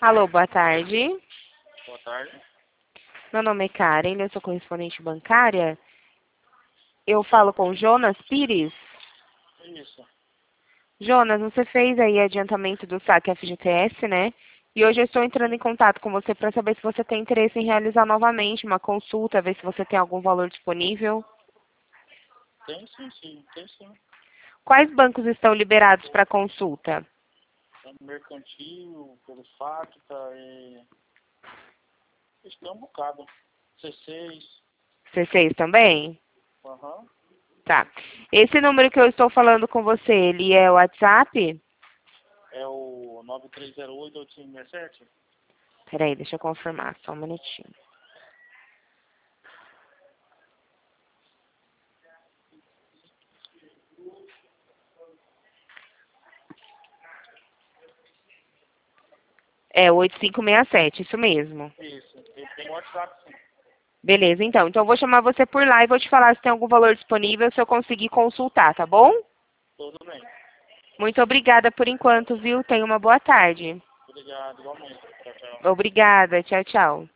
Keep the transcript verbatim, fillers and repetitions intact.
Alô, boa tarde. Boa tarde. Meu nome é Karen, eu sou correspondente bancária. Eu falo com Jonas Pires. Isso. Jonas, você fez aí adiantamento do saque F G T S, né? E hoje eu estou entrando em contato com você para saber se você tem interesse em realizar novamente uma consulta, ver se você tem algum valor disponível. Tem sim, sim. Tem sim. Quais bancos estão liberados para consulta? Tem mercantil, pelo Facta e... Isso tem um bocado. C seis. C seis também? Aham. Tá. Esse número que eu estou falando com você, ele é o WhatsApp? É o nove três zero oito, oito cinco seis sete? Peraí, deixa eu confirmar, só um minutinho. É, oito cinco seis sete, isso mesmo. Isso. Ele tem WhatsApp sim. Beleza, então. Então eu vou chamar você por lá e vou te falar se tem algum valor disponível, se eu conseguir consultar, tá bom? Tudo bem. Muito obrigada por enquanto, viu? Tenha uma boa tarde. Obrigado, igualmente. Tchau, tchau. Obrigada. Tchau, tchau.